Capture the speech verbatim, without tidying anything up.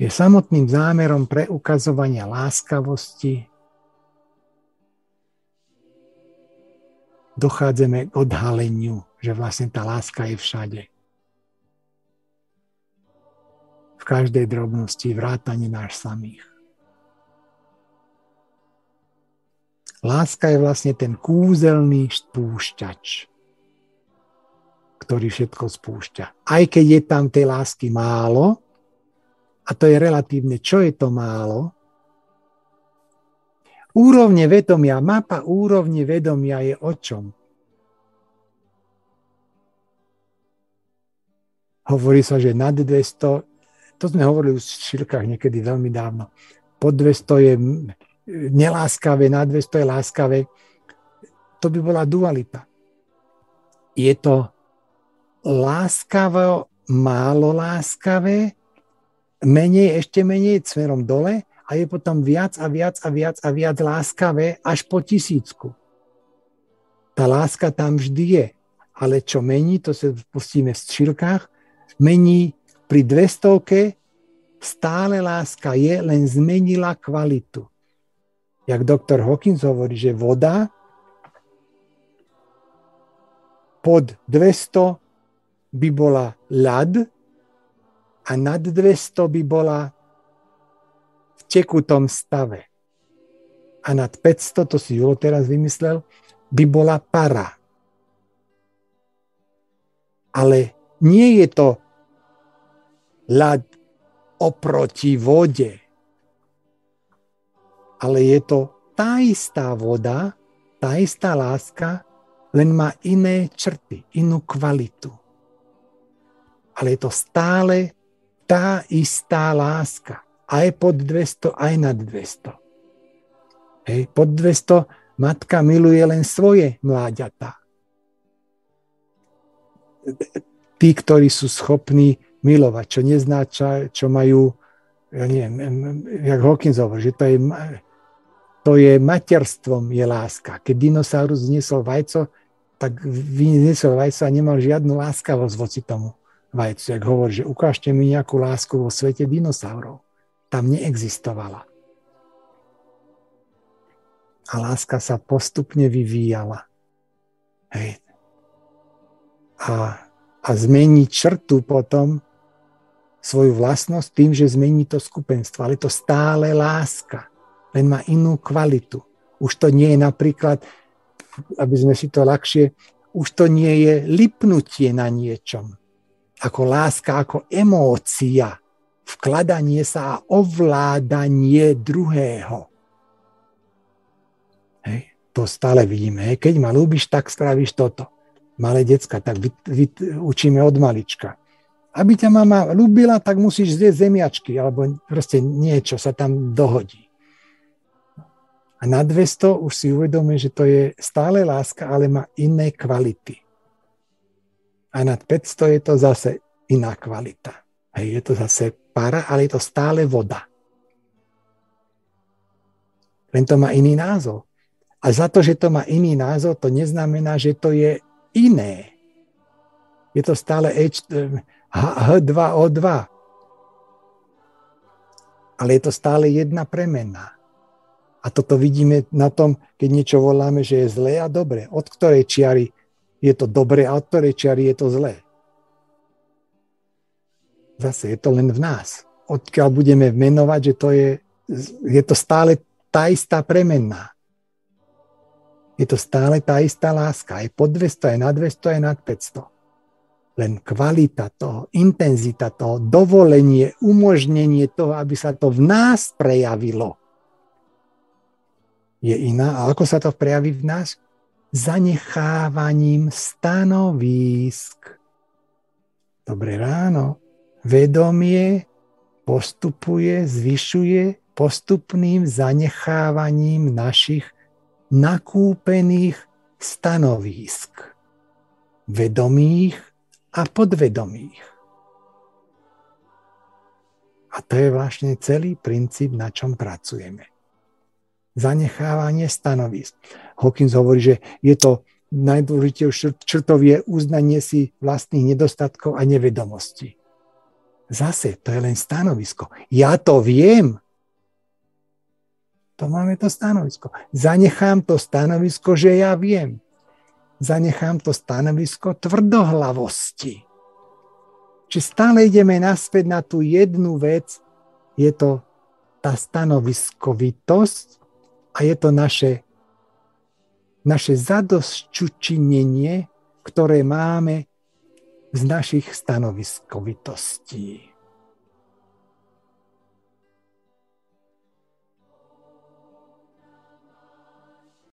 je samotným zámerom preukazovania láskavosti. Dochádzame k odhaleniu, že vlastne tá láska je všade. V každej drobnosti, vrátane náš samých. Láska je vlastne ten kúzelný spúšťač, ktorý všetko spúšťa. Aj keď je tam tej lásky málo, a to je relatívne, čo je to málo, úrovne vedomia, mapa úrovne vedomia je o čom? Hovorí sa, že nad dvesto, to sme hovorili už v šírkach niekedy veľmi dávno, pod dvesto je neláskavé, nad dvesto je láskavé. To by bola dualita. Je to láskavo, málo láskavé, menej, ešte menej smerom dole a je potom viac a viac a viac a viac láskavé až po tisícku. Tá láska tam vždy je, ale čo mení, to sa pustíme v šírkach, mení pri dvestovke stále láska je, len zmenila kvalitu. Jak doktor Hawkins hovorí, že voda pod dvesto by bola ľad a nad dvesto by bola v tekutom stave. A nad päťsto, to si Julo teraz vymyslel, by bola para. Ale nie je to ľad oproti vode, ale je to tá istá voda, tá istá láska, len má iné črty, inú kvalitu. Ale je to stále tá istá láska. Aj pod dvesto, aj nad dvesto. Hej, pod dvesto matka miluje len svoje mláďatá. Tí, ktorí sú schopní milovať, čo neznáča, čo majú, ja neviem, jak Hawkins hovorí, že to je, to je materstvom je láska. Keď dinosaurus zniesol vajco, tak vyniesol vajco a nemal žiadnu láskavosť voči tomu vajcu. Jak hovorí, že ukážte mi nejakú lásku vo svete dinosaurov. Tam neexistovala. A láska sa postupne vyvíjala. Hej. A, a zmení črtu potom svoju vlastnosť tým, že zmení to skupenstvo. Ale to stále láska. Len má inú kvalitu. Už to nie je napríklad, aby sme si to ľahšie, už to nie je lipnutie na niečom. Ako láska, ako emócia. Vkladanie sa a ovládanie druhého. Hej. To stále vidíme. Hej. Keď ma ľúbiš, tak spravíš toto. Malé decka, tak vy, vy, učíme od malička. Aby ťa mama ľúbila, tak musíš zjesť zemiačky, alebo proste niečo sa tam dohodí. A na dvesto už si uvedomuje, že to je stále láska, ale má iné kvality. A nad päťsto je to zase iná kvalita. Hej, je to zase para, ale je to stále voda. Len to má iný názov. A za to, že to má iný názov, to neznamená, že to je iné. Je to stále há dva ó dva. Ale je to stále jedna premena. A toto vidíme na tom, keď niečo voláme, že je zlé a dobré. Od ktorej čiary je to dobré a od ktorej čiary je to zlé. Zase je to len v nás. Odkiaľ budeme menovať, že to je, je to stále tá istá premenná. Je to stále tá istá láska. Aj pod dvesto, aj nad dvesto, aj nad päťsto. Len kvalita toho, intenzita toho, dovolenie, umožnenie toho, aby sa to v nás prejavilo, je iná. A ako sa to prejaví v nás? Zanechávaním stanovísk. Dobré ráno. Vedomie postupuje, zvyšuje postupným zanechávaním našich nakúpených stanovísk. Vedomých a podvedomých. A to je vlastne celý princíp, na čom pracujeme. Zanechávanie stanovísk. Hawkins hovorí, že je to najdôležitejšou črtou je uznanie si vlastných nedostatkov a nevedomostí. Zase, to je len stanovisko. Ja to viem. To máme to stanovisko. Zanechám to stanovisko, že ja viem. Zanechám to stanovisko tvrdohlavosti. Či stále ideme naspäť na tú jednu vec, je to tá stanoviskovitosť a je to naše, naše zadosťučinenie, ktoré máme z našich stanoviskovitostí.